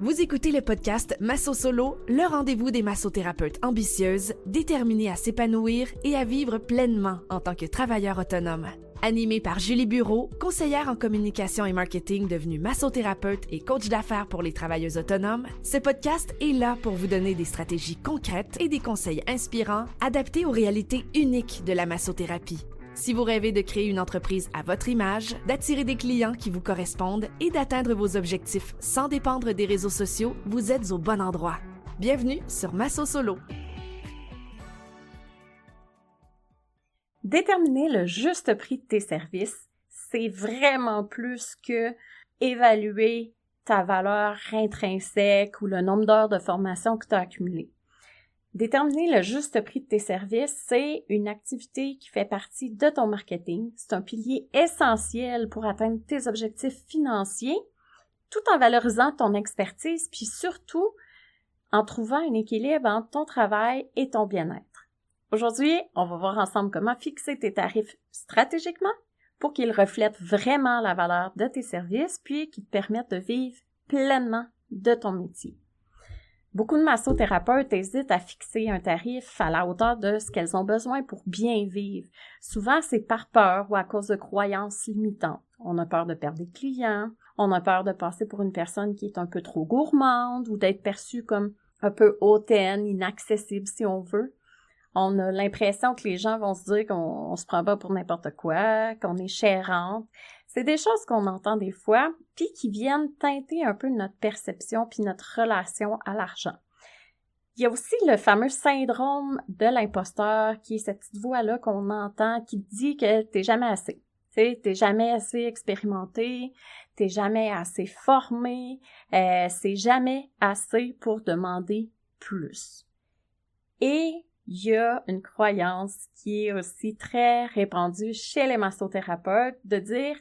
Vous écoutez le podcast Masso Solo, le rendez-vous des massothérapeutes ambitieuses, déterminées à s'épanouir et à vivre pleinement en tant que travailleur autonome. Animé par Julie Bureau, conseillère en communication et marketing devenue massothérapeute et coach d'affaires pour les travailleuses autonomes, ce podcast est là pour vous donner des stratégies concrètes et des conseils inspirants adaptés aux réalités uniques de la massothérapie. Si vous rêvez de créer une entreprise à votre image, d'attirer des clients qui vous correspondent et d'atteindre vos objectifs sans dépendre des réseaux sociaux, vous êtes au bon endroit. Bienvenue sur Masso Solo. Déterminer le juste prix de tes services, c'est vraiment plus que évaluer ta valeur intrinsèque ou le nombre d'heures de formation que tu as accumulé. Déterminer le juste prix de tes services, c'est une activité qui fait partie de ton marketing. C'est un pilier essentiel pour atteindre tes objectifs financiers, tout en valorisant ton expertise, puis surtout en trouvant un équilibre entre ton travail et ton bien-être. Aujourd'hui, on va voir ensemble comment fixer tes tarifs stratégiquement pour qu'ils reflètent vraiment la valeur de tes services, puis qu'ils te permettent de vivre pleinement de ton métier. Beaucoup de massothérapeutes hésitent à fixer un tarif à la hauteur de ce qu'elles ont besoin pour bien vivre. Souvent, c'est par peur ou à cause de croyances limitantes. On a peur de perdre des clients, on a peur de passer pour une personne qui est un peu trop gourmande ou d'être perçue comme un peu hautaine, inaccessible si on veut. On a l'impression que les gens vont se dire qu'on se prend pas pour n'importe quoi, qu'on est chérante. C'est des choses qu'on entend des fois, puis qui viennent teinter un peu notre perception puis notre relation à l'argent. Il y a aussi le fameux syndrome de l'imposteur, qui est cette petite voix-là qu'on entend qui dit que t'es jamais assez. Tu sais, t'es jamais assez expérimenté, t'es jamais assez formé, c'est jamais assez pour demander plus. Et il y a une croyance qui est aussi très répandue chez les massothérapeutes de dire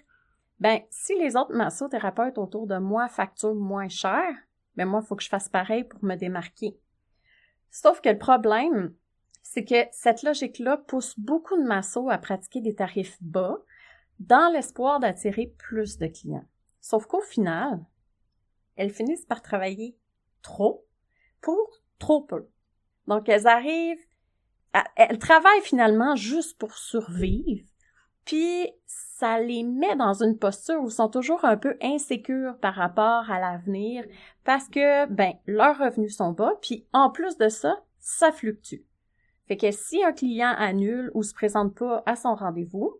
si les autres massothérapeutes autour de moi facturent moins cher, moi, il faut que je fasse pareil pour me démarquer. Sauf que le problème, c'est que cette logique-là pousse beaucoup de massos à pratiquer des tarifs bas dans l'espoir d'attirer plus de clients. Sauf qu'au final, elles finissent par travailler trop pour trop peu. Donc, elles travaillent finalement juste pour survivre, puis ça les met dans une posture où ils sont toujours un peu insécures par rapport à l'avenir parce que, leurs revenus sont bas, puis en plus de ça, ça fluctue. Fait que si un client annule ou se présente pas à son rendez-vous,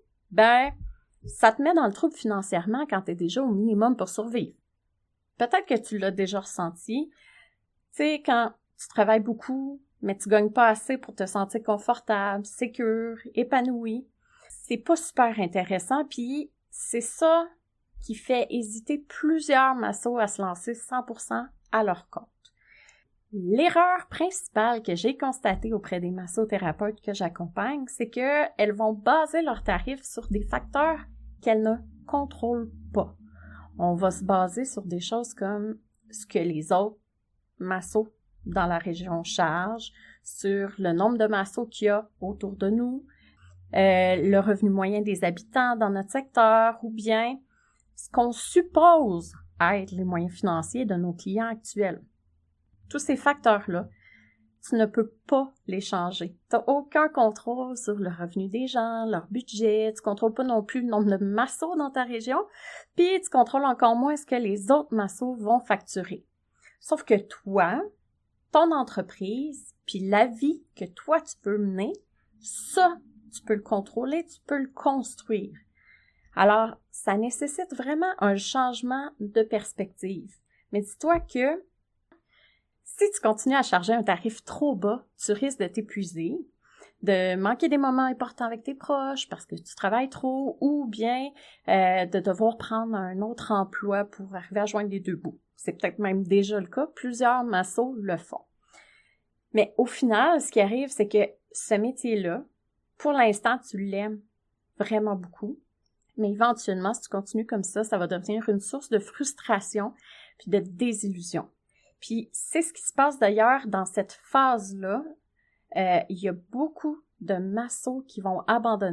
ça te met dans le trouble financièrement quand t'es déjà au minimum pour survivre. Peut-être que tu l'as déjà ressenti, tu sais, quand tu travailles beaucoup, mais tu gagnes pas assez pour te sentir confortable, sécure, épanoui. C'est pas super intéressant, puis c'est ça qui fait hésiter plusieurs massos à se lancer 100% à leur compte. L'erreur principale que j'ai constatée auprès des massothérapeutes que j'accompagne, c'est qu'elles vont baser leurs tarifs sur des facteurs qu'elles ne contrôlent pas. On va se baser sur des choses comme ce que les autres massos dans la région chargent, sur le nombre de massos qu'il y a autour de nous, le revenu moyen des habitants dans notre secteur ou bien ce qu'on suppose être les moyens financiers de nos clients actuels. Tous ces facteurs-là, tu ne peux pas les changer. Tu n'as aucun contrôle sur le revenu des gens, leur budget, tu contrôles pas non plus le nombre de massos dans ta région, puis tu contrôles encore moins ce que les autres massos vont facturer. Sauf que toi, ton entreprise, puis la vie que toi tu peux mener, ça, tu peux le contrôler, tu peux le construire. Alors, ça nécessite vraiment un changement de perspective. Mais dis-toi que si tu continues à charger un tarif trop bas, tu risques de t'épuiser, de manquer des moments importants avec tes proches parce que tu travailles trop ou bien de devoir prendre un autre emploi pour arriver à joindre les deux bouts. C'est peut-être même déjà le cas, plusieurs massos le font. Mais au final, ce qui arrive, c'est que ce métier-là, pour l'instant, tu l'aimes vraiment beaucoup, mais éventuellement, si tu continues comme ça va devenir une source de frustration puis de désillusion. Puis c'est ce qui se passe d'ailleurs dans cette phase-là. Il y a beaucoup de massos qui vont abandonner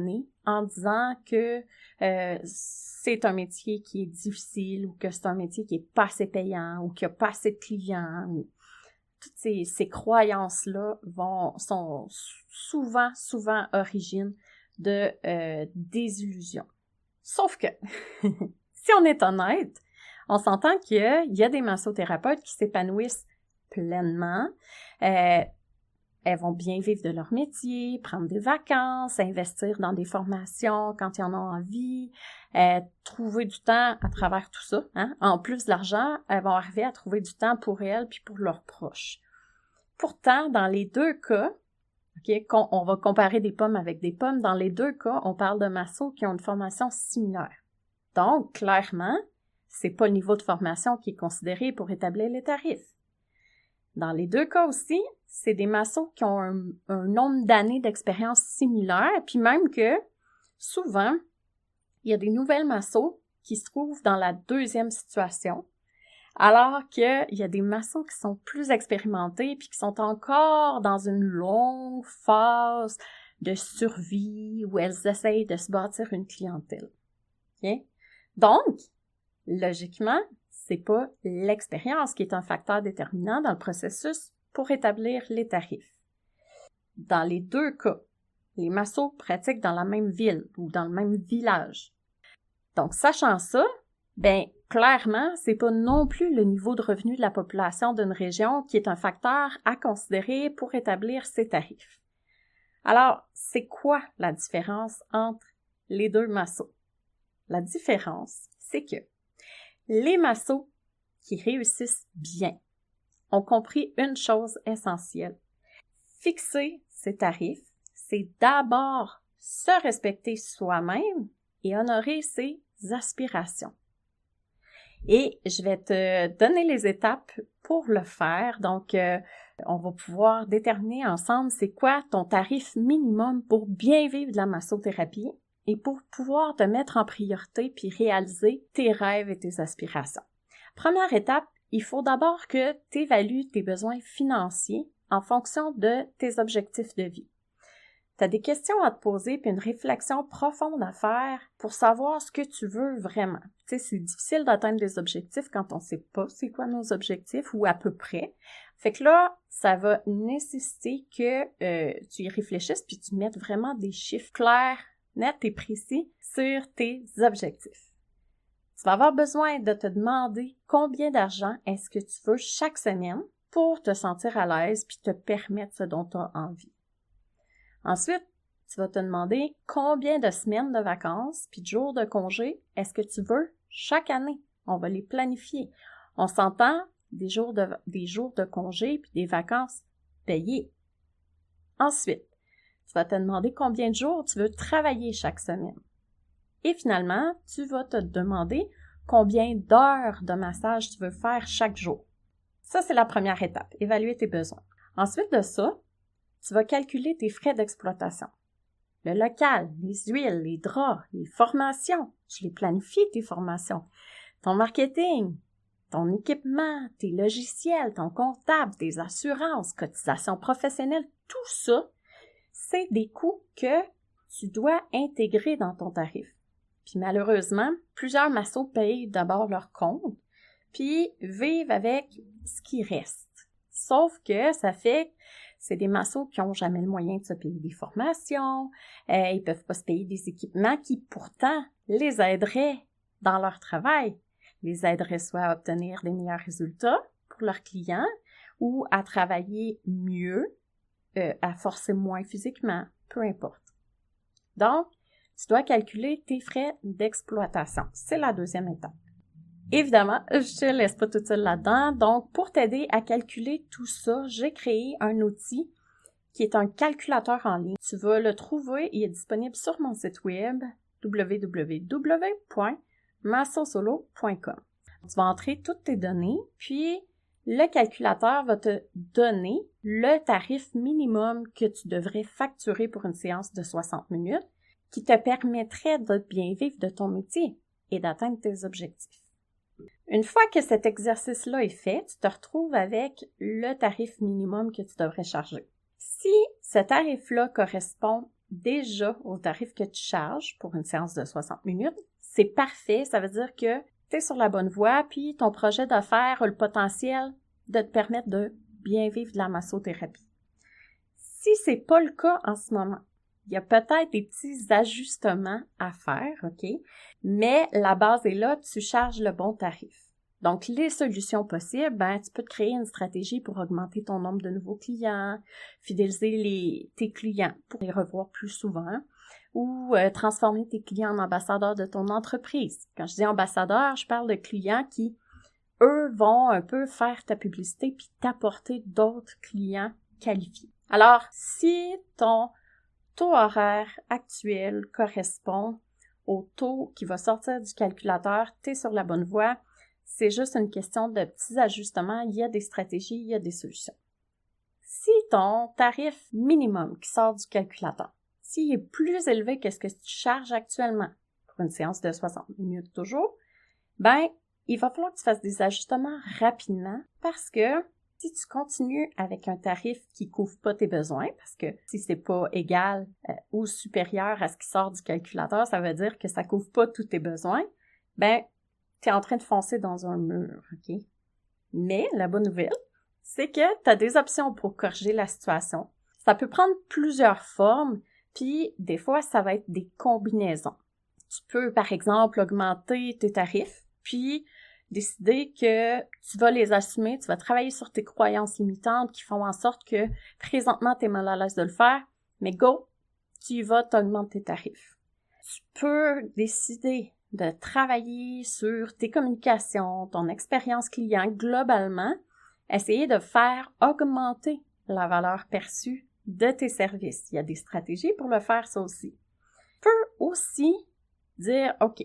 en disant que c'est un métier qui est difficile ou que c'est un métier qui est pas assez payant ou qu'il n'y a pas assez de clients. Toutes ces croyances-là sont souvent origine de désillusion. Sauf que, si on est honnête, on s'entend qu'il y a des massothérapeutes qui s'épanouissent pleinement. Elles vont bien vivre de leur métier, prendre des vacances, investir dans des formations quand ils en ont envie, trouver du temps à travers tout ça. Hein? En plus de l'argent, elles vont arriver à trouver du temps pour elles puis pour leurs proches. Pourtant, dans les deux cas, on va comparer des pommes avec des pommes, dans les deux cas, on parle de massos qui ont une formation similaire. Donc, clairement, c'est pas le niveau de formation qui est considéré pour établir les tarifs. Dans les deux cas aussi, c'est des massos qui ont un nombre d'années d'expérience similaire, puis même que, souvent, il y a des nouvelles massos qui se trouvent dans la deuxième situation, alors qu'il y a des massos qui sont plus expérimentés puis qui sont encore dans une longue phase de survie où elles essayent de se bâtir une clientèle. Okay? Donc, logiquement, c'est pas l'expérience qui est un facteur déterminant dans le processus pour établir les tarifs. Dans les deux cas, les massos pratiquent dans la même ville ou dans le même village. Donc, sachant ça, clairement, c'est pas non plus le niveau de revenu de la population d'une région qui est un facteur à considérer pour établir ces tarifs. Alors, c'est quoi la différence entre les deux massos? La différence, c'est que les massos qui réussissent bien ont compris une chose essentielle. Fixer ses tarifs, c'est d'abord se respecter soi-même et honorer ses aspirations. Et je vais te donner les étapes pour le faire. Donc, on va pouvoir déterminer ensemble c'est quoi ton tarif minimum pour bien vivre de la massothérapie et pour pouvoir te mettre en priorité puis réaliser tes rêves et tes aspirations. Première étape, il faut d'abord que tu évalues tes besoins financiers en fonction de tes objectifs de vie. Tu as des questions à te poser puis une réflexion profonde à faire pour savoir ce que tu veux vraiment. Tu sais, c'est difficile d'atteindre des objectifs quand on ne sait pas c'est quoi nos objectifs ou à peu près. Fait que là, ça va nécessiter que tu y réfléchisses puis tu mettes vraiment des chiffres clairs, nets et précis sur tes objectifs. Tu vas avoir besoin de te demander combien d'argent est-ce que tu veux chaque semaine pour te sentir à l'aise puis te permettre ce dont tu as envie. Ensuite, tu vas te demander combien de semaines de vacances puis de jours de congé est-ce que tu veux chaque année. On va les planifier. On s'entend des jours de congé puis des vacances payées. Ensuite, tu vas te demander combien de jours tu veux travailler chaque semaine. Et finalement, tu vas te demander combien d'heures de massage tu veux faire chaque jour. Ça, c'est la première étape, évaluer tes besoins. Ensuite de ça, tu vas calculer tes frais d'exploitation. Le local, les huiles, les draps, les formations, tu les planifies tes formations, ton marketing, ton équipement, tes logiciels, ton comptable, tes assurances, cotisations professionnelles, tout ça, c'est des coûts que tu dois intégrer dans ton tarif. Puis malheureusement, plusieurs massos payent d'abord leur compte, puis vivent avec ce qui reste. Sauf que ça fait c'est des massos qui n'ont jamais le moyen de se payer des formations, ils peuvent pas se payer des équipements qui pourtant les aideraient dans leur travail, les aideraient soit à obtenir des meilleurs résultats pour leurs clients ou à travailler mieux, à forcer moins physiquement, peu importe. Donc, tu dois calculer tes frais d'exploitation. C'est la deuxième étape. Évidemment, je te laisse pas toute seule là-dedans. Donc, pour t'aider à calculer tout ça, j'ai créé un outil qui est un calculateur en ligne. Tu vas le trouver, il est disponible sur mon site web www.massosolo.com. Tu vas entrer toutes tes données, puis le calculateur va te donner le tarif minimum que tu devrais facturer pour une séance de 60 minutes qui te permettrait de bien vivre de ton métier et d'atteindre tes objectifs. Une fois que cet exercice-là est fait, tu te retrouves avec le tarif minimum que tu devrais charger. Si ce tarif-là correspond déjà au tarif que tu charges pour une séance de 60 minutes, c'est parfait. Ça veut dire que tu es sur la bonne voie, puis ton projet d'affaires a le potentiel de te permettre de bien vivre de la massothérapie. Si c'est pas le cas en ce moment, il y a peut-être des petits ajustements à faire, OK? Mais la base est là, tu charges le bon tarif. Donc, les solutions possibles, tu peux te créer une stratégie pour augmenter ton nombre de nouveaux clients, fidéliser tes clients pour les revoir plus souvent, ou transformer tes clients en ambassadeurs de ton entreprise. Quand je dis ambassadeurs, je parle de clients qui, eux, vont un peu faire ta publicité puis t'apporter d'autres clients qualifiés. Alors, si ton taux horaire actuel correspond au taux qui va sortir du calculateur, tu es sur la bonne voie. C'est juste une question de petits ajustements. Il y a des stratégies, il y a des solutions. Si ton tarif minimum qui sort du calculateur, s'il est plus élevé que ce que tu charges actuellement pour une séance de 60 minutes toujours, il va falloir que tu fasses des ajustements rapidement parce que si tu continues avec un tarif qui couvre pas tes besoins, parce que si c'est pas égal ou supérieur à ce qui sort du calculateur, ça veut dire que ça couvre pas tous tes besoins, tu es en train de foncer dans un mur, OK? Mais la bonne nouvelle, c'est que tu as des options pour corriger la situation. Ça peut prendre plusieurs formes, puis des fois, ça va être des combinaisons. Tu peux, par exemple, augmenter tes tarifs, puis décider que tu vas les assumer, tu vas travailler sur tes croyances limitantes qui font en sorte que présentement, tu es mal à l'aise de le faire, mais go, tu y vas, t'augmentes tes tarifs. Tu peux décider de travailler sur tes communications, ton expérience client globalement, essayer de faire augmenter la valeur perçue de tes services. Il y a des stratégies pour le faire, ça aussi. Tu peux aussi dire, OK,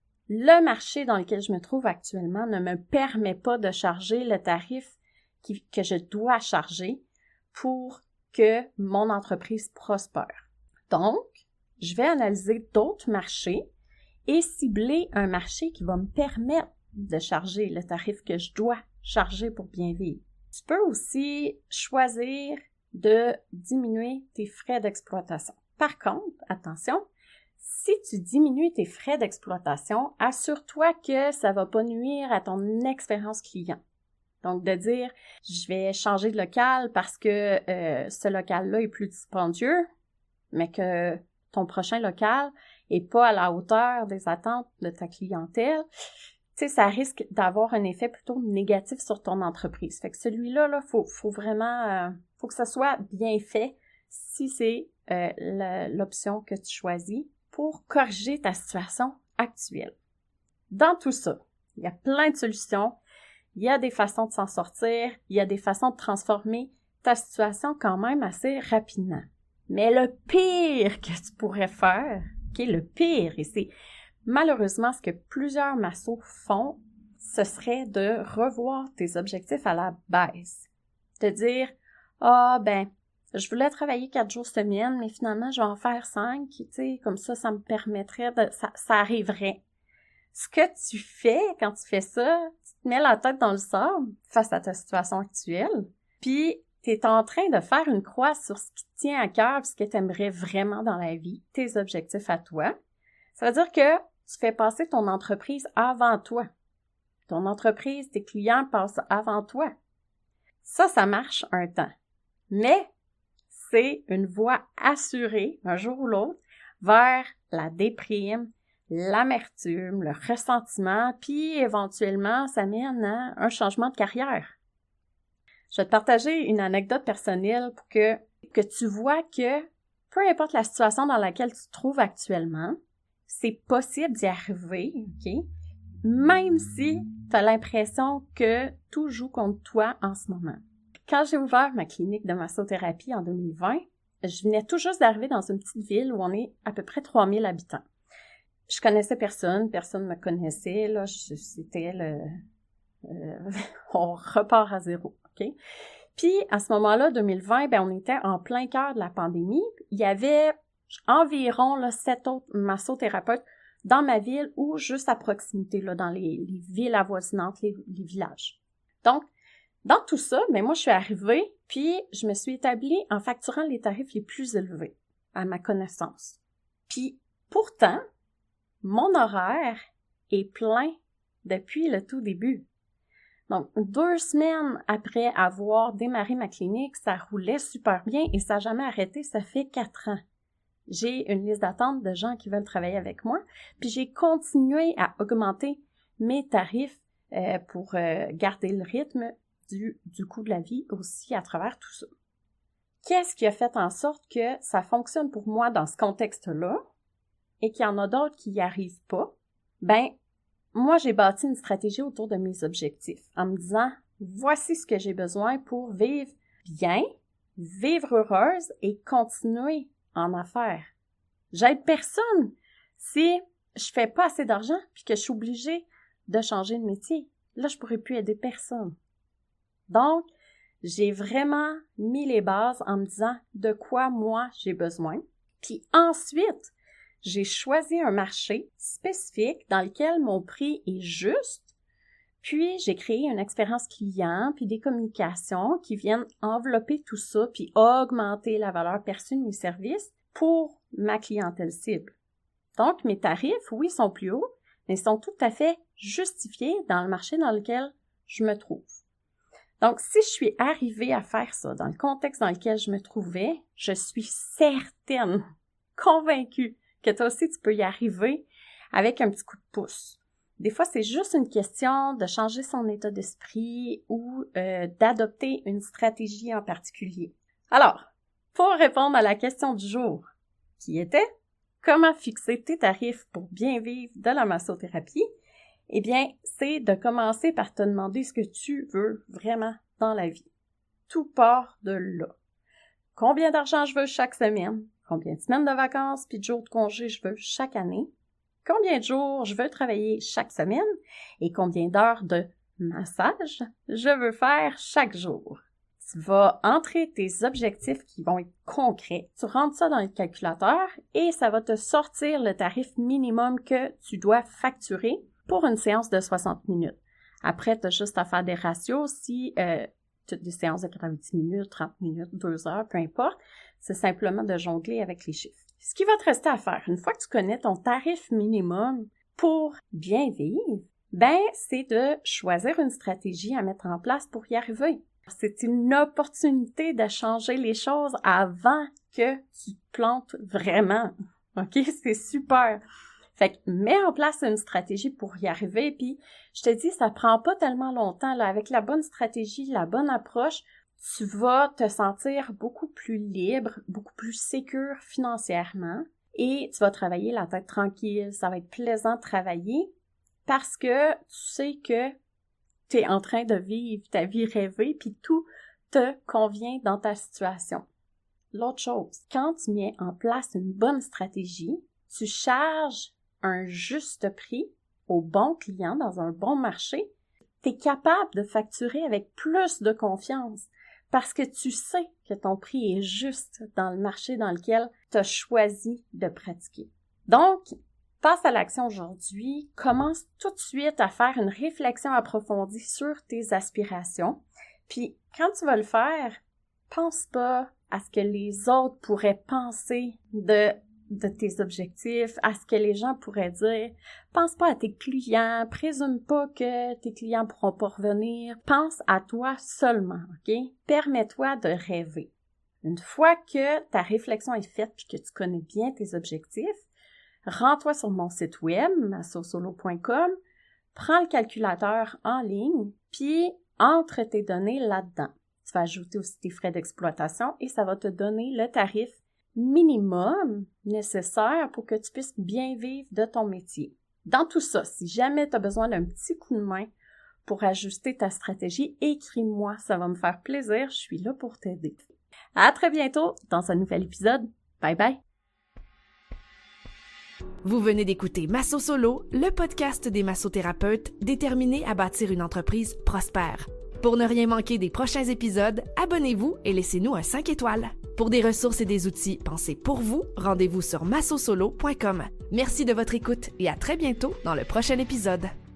le marché dans lequel je me trouve actuellement ne me permet pas de charger le tarif que je dois charger pour que mon entreprise prospère. Donc, je vais analyser d'autres marchés et cibler un marché qui va me permettre de charger le tarif que je dois charger pour bien vivre. Tu peux aussi choisir de diminuer tes frais d'exploitation. Par contre, attention, si tu diminues tes frais d'exploitation, assure-toi que ça ne va pas nuire à ton expérience client. Donc, de dire, je vais changer de local parce que ce local-là est plus dispendieux, mais que ton prochain local n'est pas à la hauteur des attentes de ta clientèle, ça risque d'avoir un effet plutôt négatif sur ton entreprise. Fait que celui-là, faut vraiment, faut que ça soit bien fait si c'est l'option que tu choisis pour corriger ta situation actuelle. Dans tout ça, il y a plein de solutions, il y a des façons de s'en sortir, il y a des façons de transformer ta situation quand même assez rapidement. Mais le pire que tu pourrais faire, le pire, et c'est malheureusement ce que plusieurs massos font, ce serait de revoir tes objectifs à la baisse. De dire, je voulais travailler 4 jours semaine, mais finalement, je vais en faire 5, comme ça me permettrait ça arriverait. Ce que tu fais quand tu fais ça, tu te mets la tête dans le sable face à ta situation actuelle, puis tu es en train de faire une croix sur ce qui te tient à cœur, ce que tu aimerais vraiment dans la vie, tes objectifs à toi. Ça veut dire que tu fais passer ton entreprise avant toi. Ton entreprise, tes clients passent avant toi. Ça marche un temps. Mais c'est une voie assurée, un jour ou l'autre, vers la déprime, l'amertume, le ressentiment, puis éventuellement, ça mène à un changement de carrière. Je vais te partager une anecdote personnelle pour que tu vois que peu importe la situation dans laquelle tu te trouves actuellement, c'est possible d'y arriver, OK? Même si tu as l'impression que tout joue contre toi en ce moment. Quand j'ai ouvert ma clinique de massothérapie en 2020, je venais tout juste d'arriver dans une petite ville où on est à peu près 3000 habitants. Je connaissais personne me connaissait, là, c'était on repart à zéro, OK? Puis, à ce moment-là, 2020, on était en plein cœur de la pandémie. Il y avait environ 7 autres massothérapeutes dans ma ville ou juste à proximité, là, dans les villes avoisinantes, les villages. Donc, dans tout ça, moi, je suis arrivée, puis je me suis établie en facturant les tarifs les plus élevés. à ma connaissance. Puis pourtant, mon horaire est plein depuis le tout début. Donc, 2 semaines après avoir démarré ma clinique, ça roulait super bien et ça n'a jamais arrêté, ça fait 4 ans. J'ai une liste d'attente de gens qui veulent travailler avec moi, puis j'ai continué à augmenter mes tarifs pour garder le rythme du coût de la vie aussi à travers tout ça. Qu'est-ce qui a fait en sorte que ça fonctionne pour moi dans ce contexte-là et qu'il y en a d'autres qui n'y arrivent pas? Ben, moi, j'ai bâti une stratégie autour de mes objectifs en me disant, voici ce que j'ai besoin pour vivre bien, vivre heureuse et continuer en affaires. J'aide personne si je fais pas assez d'argent puis que je suis obligée de changer de métier. Là, je pourrais plus aider personne. Donc, j'ai vraiment mis les bases en me disant de quoi moi j'ai besoin. Puis ensuite, j'ai choisi un marché spécifique dans lequel mon prix est juste, puis j'ai créé une expérience client, puis des communications qui viennent envelopper tout ça, puis augmenter la valeur perçue de mes services pour ma clientèle cible. Donc, mes tarifs, oui, sont plus hauts, mais sont tout à fait justifiés dans le marché dans lequel je me trouve. Donc, si je suis arrivée à faire ça dans le contexte dans lequel je me trouvais, je suis certaine, convaincue, que toi aussi, tu peux y arriver avec un petit coup de pouce. Des fois, c'est juste une question de changer son état d'esprit ou d'adopter une stratégie en particulier. Alors, pour répondre à la question du jour, qui était « Comment fixer tes tarifs pour bien vivre de la massothérapie? » Eh bien, c'est de commencer par te demander ce que tu veux vraiment dans la vie. Tout part de là. Combien d'argent je veux chaque semaine? Combien de semaines de vacances puis de jours de congé je veux chaque année? Combien de jours je veux travailler chaque semaine? Et combien d'heures de massage je veux faire chaque jour? Tu vas entrer tes objectifs qui vont être concrets. Tu rentres ça dans le calculateur et ça va te sortir le tarif minimum que tu dois facturer pour une séance de 60 minutes. Après, tu as juste à faire des ratios si tu as des séances de 90 minutes, 30 minutes, 2 heures, peu importe. C'est simplement de jongler avec les chiffres. Ce qui va te rester à faire, une fois que tu connais ton tarif minimum pour bien vivre, ben, c'est de choisir une stratégie à mettre en place pour y arriver. C'est une opportunité de changer les choses avant que tu te plantes vraiment. OK? C'est super! Fait que mets en place une stratégie pour y arriver, puis je te dis, ça prend pas tellement longtemps, là. Avec la bonne stratégie, la bonne approche, tu vas te sentir beaucoup plus libre, beaucoup plus sécure financièrement et tu vas travailler la tête tranquille. Ça va être plaisant de travailler parce que tu sais que tu es en train de vivre ta vie rêvée puis tout te convient dans ta situation. L'autre chose, quand tu mets en place une bonne stratégie, tu charges un juste prix au bon client dans un bon marché, tu es capable de facturer avec plus de confiance parce que tu sais que ton prix est juste dans le marché dans lequel tu as choisi de pratiquer. Donc, passe à l'action aujourd'hui, commence tout de suite à faire une réflexion approfondie sur tes aspirations. Puis, quand tu vas le faire, pense pas à ce que les autres pourraient penser de tes objectifs, à ce que les gens pourraient dire. Pense pas à tes clients, présume pas que tes clients pourront pas revenir. Pense à toi seulement, OK? Permets-toi de rêver. Une fois que ta réflexion est faite puis que tu connais bien tes objectifs, rends-toi sur mon site web, massosolo.com, prends le calculateur en ligne, puis entre tes données là-dedans. Tu vas ajouter aussi tes frais d'exploitation et ça va te donner le tarif minimum nécessaire pour que tu puisses bien vivre de ton métier. Dans tout ça, si jamais tu as besoin d'un petit coup de main pour ajuster ta stratégie, écris-moi, ça va me faire plaisir, je suis là pour t'aider. À très bientôt dans un nouvel épisode. Bye bye! Vous venez d'écouter Masso Solo, le podcast des massothérapeutes déterminés à bâtir une entreprise prospère. Pour ne rien manquer des prochains épisodes, abonnez-vous et laissez-nous un 5 étoiles. Pour des ressources et des outils pensés pour vous, rendez-vous sur massosolo.com. Merci de votre écoute et à très bientôt dans le prochain épisode.